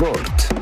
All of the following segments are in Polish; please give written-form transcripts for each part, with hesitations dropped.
Sport.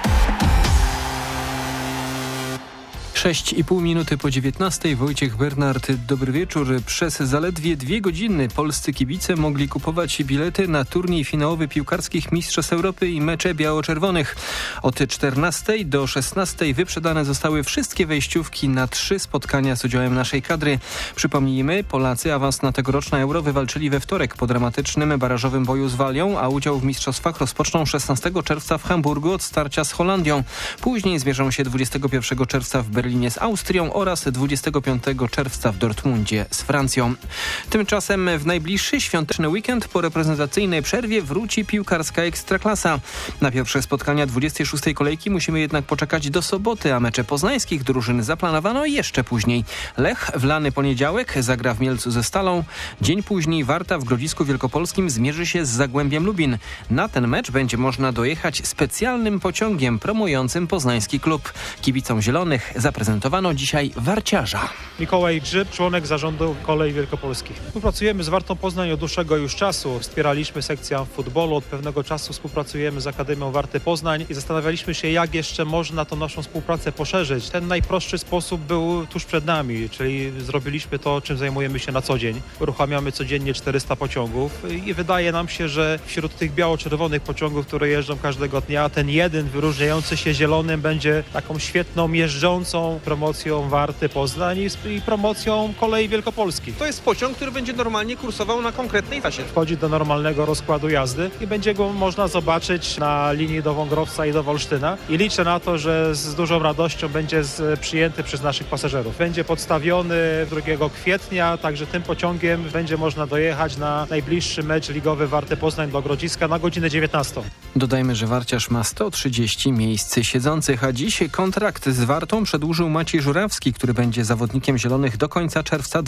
6,5 minuty po 19:00. Wojciech Bernard, dobry wieczór. Przez zaledwie 2 godziny polscy kibice mogli kupować bilety na turniej finałowy piłkarskich Mistrzostw Europy i mecze biało-czerwonych. Od 14:00 do 16:00 wyprzedane zostały wszystkie wejściówki na 3 spotkania z udziałem naszej kadry. Przypomnijmy, Polacy awans na tegoroczne Euro wywalczyli we wtorek po dramatycznym barażowym boju z Walią, a udział w mistrzostwach rozpoczną 16 czerwca w Hamburgu od starcia z Holandią. Później zmierzą się 21 czerwca w Berlinie z Austrią oraz 25 czerwca w Dortmundzie z Francją. Tymczasem w najbliższy świąteczny weekend po reprezentacyjnej przerwie wróci piłkarska Ekstraklasa. Na pierwsze spotkania 26. kolejki musimy jednak poczekać do soboty, a mecze poznańskich drużyn zaplanowano jeszcze później. Lech w lany poniedziałek zagra w Mielcu ze Stalą. Dzień później Warta w Grodzisku Wielkopolskim zmierzy się z Zagłębiem Lubin. Na ten mecz będzie można dojechać specjalnym pociągiem promującym poznański klub. Kibicom zielonych zaprezentowano dzisiaj warciarza. Mikołaj Grzyb, członek zarządu Kolei Wielkopolskich. Współpracujemy z Wartą Poznań od dłuższego już czasu. Wspieraliśmy sekcję futbolu. Od pewnego czasu współpracujemy z Akademią Warty Poznań i zastanawialiśmy się, jak jeszcze można tą naszą współpracę poszerzyć. Ten najprostszy sposób był tuż przed nami, czyli zrobiliśmy to, czym zajmujemy się na co dzień. Uruchamiamy codziennie 400 pociągów i wydaje nam się, że wśród tych biało-czerwonych pociągów, które jeżdżą każdego dnia, ten jeden wyróżniający się zielonym będzie taką świetną, jeżdżącą promocją Warty Poznań i promocją Kolei Wielkopolskich. To jest pociąg, który będzie normalnie kursował na konkretnej trasie. Wchodzi do normalnego rozkładu jazdy i będzie go można zobaczyć na linii do Wągrowca i do Wolsztyna i liczę na to, że z dużą radością będzie przyjęty przez naszych pasażerów. Będzie podstawiony 2 kwietnia, także tym pociągiem będzie można dojechać na najbliższy mecz ligowy Warty Poznań do Grodziska na godzinę 19:00. Dodajmy, że warciarz ma 130 miejsc siedzących, a dziś kontrakt z Wartą przedłużył Maciej Żurawski, który będzie zawodnikiem zielonych do końca czerwca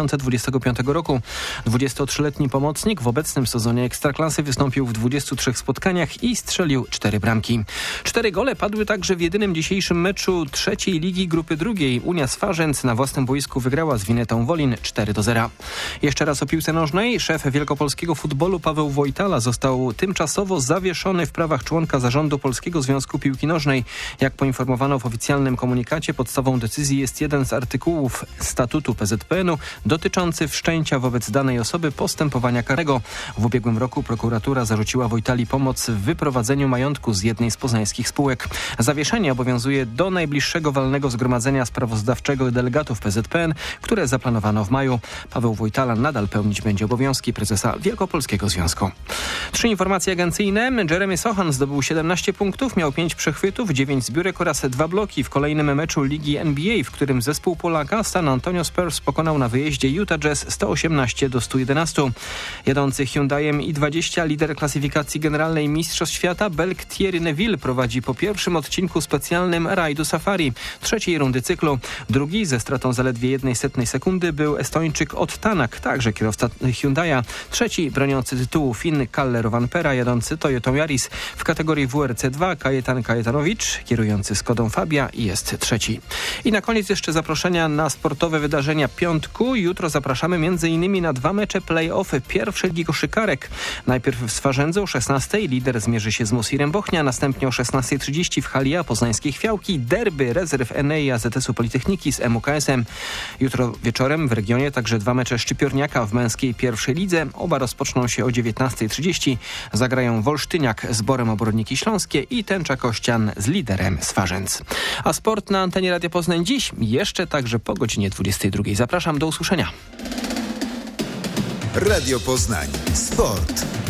2025 roku. 23-letni pomocnik w obecnym sezonie Ekstraklasy wystąpił w 23 spotkaniach i strzelił 4 bramki. 4 gole padły także w jedynym dzisiejszym meczu trzeciej ligi grupy drugiej. Unia Swarzędz na własnym boisku wygrała z Winetą Wolin 4-0. Jeszcze raz o piłce nożnej. Szef wielkopolskiego futbolu Paweł Wojtala został tymczasowo zawieszony w prawach członka zarządu Polskiego Związku Piłki Nożnej. Jak poinformowano w oficjalnym komunikacie, podstawą decyzji jest jeden z artykułów statutu PZPN-u dotyczący wszczęcia wobec danej osoby postępowania karnego. W ubiegłym roku prokuratura zarzuciła Wojtali pomoc w wyprowadzeniu majątku z jednej z poznańskich spółek. Zawieszenie obowiązuje do najbliższego walnego zgromadzenia sprawozdawczego delegatów PZPN, które zaplanowano w maju. Paweł Wojtala nadal pełnić będzie obowiązki prezesa Wielkopolskiego Związku. 3 informacje agencyjne. Jeremy Sochan zdobył 17 punktów, miał 5 przechwytów, 9 zbiórek oraz 2 bloki w kolejnym meczu Ligi NBA, w którym zespół Polaka San Antonio Spurs pokonał na wyjeździe Utah Jazz 118-111. Jadący Hyundaiem i20 lider klasyfikacji generalnej Mistrzostw Świata Belg Thierry Neuville prowadzi po pierwszym odcinku specjalnym rajdu Safari 3. rundy cyklu. Drugi ze stratą zaledwie 1/100 sekundy był Estończyk Ott Tanak, także kierowca Hyundai'a. Trzeci broniący tytułu Finn Kalle Rovanpera jadący Toyotą Yaris. W kategorii WRC2 Kajetan Kajetanowicz, kierujący Skodą Fabia, jest trzeci. I na koniec jeszcze zaproszenia na sportowe wydarzenia piątku. Jutro zapraszamy m.in. na 2 mecze play-offy pierwszej ligi koszykarek. Najpierw w Swarzędzu o 16:00 lider zmierzy się z Mosirem Bochnia, następnie o 16:30 w hali A poznańskiej Chwiałki derby rezerw Enei AZS-u Politechniki z MUKS-em. Jutro wieczorem w regionie także 2 mecze Szczypiorniaka w męskiej pierwszej lidze. Oba rozpoczną się o 19:30. Zagrają Wolsztyniak z Borem Oborniki Śląskie i Tęcza Kościan z liderem Swarzędz. A sport na antenie Radia Poznań dziś jeszcze także po godzinie 22:00. Zapraszam, do usłyszenia. Radio Poznań. Sport.